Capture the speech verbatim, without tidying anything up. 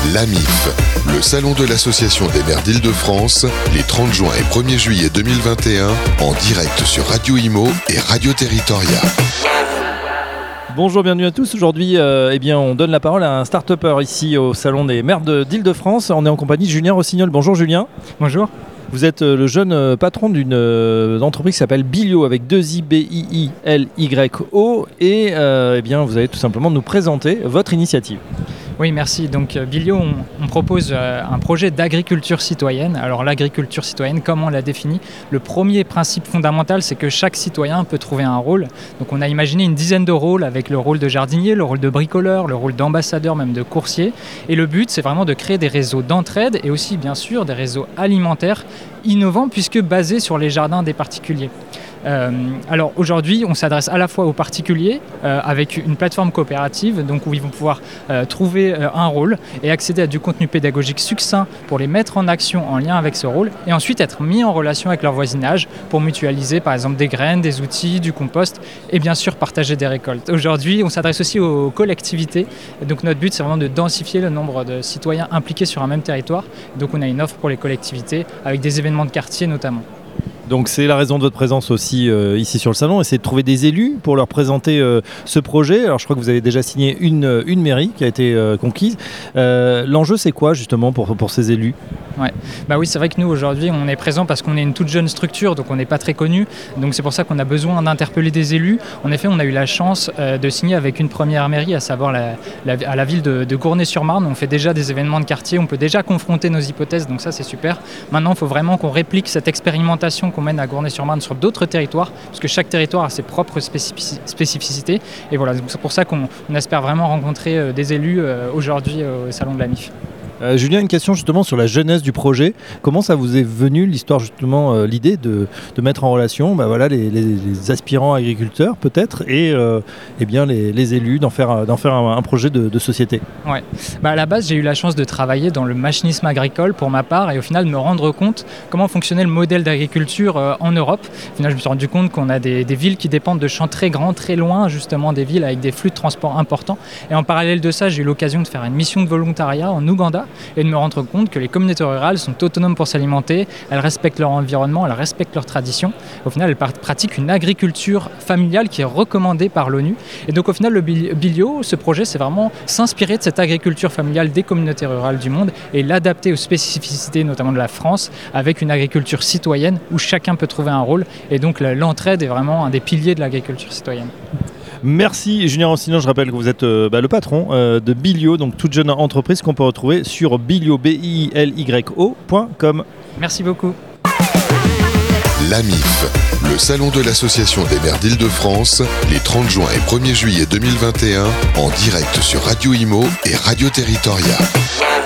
L'A M I F, le salon de l'Association des maires d'Île-de-France, les trente juin et premier juillet deux mille vingt et un, en direct sur Radio Imo et Radio Territoria. Bonjour, bienvenue à tous. Aujourd'hui, euh, eh bien, on donne la parole à un start-upper ici au salon des maires de, d'Île-de-France. On est en compagnie de Julien Rossignol. Bonjour Julien. Bonjour. Vous êtes le jeune patron d'une euh, entreprise qui s'appelle Bilio avec deux I, B I I L Y O et euh, eh bien, vous allez tout simplement nous présenter votre initiative. Oui, merci. Donc Bilio, on, on propose euh, un projet d'agriculture citoyenne. Alors l'agriculture citoyenne, comment on la définit ? Le premier principe fondamental, c'est que chaque citoyen peut trouver un rôle. Donc on a imaginé une dizaine de rôles avec le rôle de jardinier, le rôle de bricoleur, le rôle d'ambassadeur, même de coursier. Et le but, c'est vraiment de créer des réseaux d'entraide et aussi, bien sûr, des réseaux alimentaires innovants puisque basés sur les jardins des particuliers. Euh, alors aujourd'hui, on s'adresse à la fois aux particuliers euh, avec une plateforme coopérative, donc où ils vont pouvoir euh, trouver euh, un rôle et accéder à du contenu pédagogique succinct pour les mettre en action en lien avec ce rôle et ensuite être mis en relation avec leur voisinage pour mutualiser par exemple des graines, des outils, du compost et bien sûr partager des récoltes. Aujourd'hui, on s'adresse aussi aux collectivités, donc notre but c'est vraiment de densifier le nombre de citoyens impliqués sur un même territoire. Donc on a une offre pour les collectivités avec des événements de quartier notamment. Donc c'est la raison de votre présence aussi euh, ici sur le salon, essayer de trouver des élus pour leur présenter euh, ce projet. Alors je crois que vous avez déjà signé une, une mairie qui a été euh, conquise. Euh, l'enjeu c'est quoi justement pour, pour ces élus ? Ouais. Bah oui, c'est vrai que nous aujourd'hui on est présent parce qu'on est une toute jeune structure, donc on n'est pas très connu. Donc c'est pour ça qu'on a besoin d'interpeller des élus. En effet, on a eu la chance euh, de signer avec une première mairie, à savoir la, la, à la ville de, de Gournay-sur-Marne. On fait déjà des événements de quartier, on peut déjà confronter nos hypothèses, donc ça c'est super. Maintenant, il faut vraiment qu'on réplique cette expérimentation qu'on mène à Gournay-sur-Marne sur d'autres territoires, parce que chaque territoire a ses propres spécifici- spécificités. Et voilà, donc c'est pour ça qu'on on espère vraiment rencontrer euh, des élus euh, aujourd'hui euh, au salon de l'A M I F. Euh, Julien, une question justement sur la jeunesse du projet. Comment ça vous est venu l'histoire justement, euh, l'idée de, de mettre en relation bah, voilà, les, les, les aspirants agriculteurs peut-être et, euh, et bien les, les élus, d'en faire, d'en faire un, un projet de, de société ? Ouais. Bah, à la base, j'ai eu la chance de travailler dans le machinisme agricole pour ma part et au final de me rendre compte comment fonctionnait le modèle d'agriculture euh, en Europe. Au final, je me suis rendu compte qu'on a des, des villes qui dépendent de champs très grands, très loin justement des villes avec des flux de transport importants. Et en parallèle de ça, j'ai eu l'occasion de faire une mission de volontariat en Ouganda et de me rendre compte que les communautés rurales sont autonomes pour s'alimenter, elles respectent leur environnement, elles respectent leurs traditions. Au final, elles pratiquent une agriculture familiale qui est recommandée par l'ONU. Et donc au final, le Bilio, ce projet, c'est vraiment s'inspirer de cette agriculture familiale des communautés rurales du monde et l'adapter aux spécificités, notamment de la France, avec une agriculture citoyenne où chacun peut trouver un rôle. Et donc l'entraide est vraiment un des piliers de l'agriculture citoyenne. Merci Julien Rossignol, je rappelle que vous êtes euh, bah, le patron euh, de Bilio, donc toute jeune entreprise qu'on peut retrouver sur bilio, B I I L Y O point com. Merci beaucoup. L'A M I F, le salon de l'Association des maires d'Île-de-France, les trente juin et premier juillet deux mille vingt et un, en direct sur Radio Imo et Radio Territoria.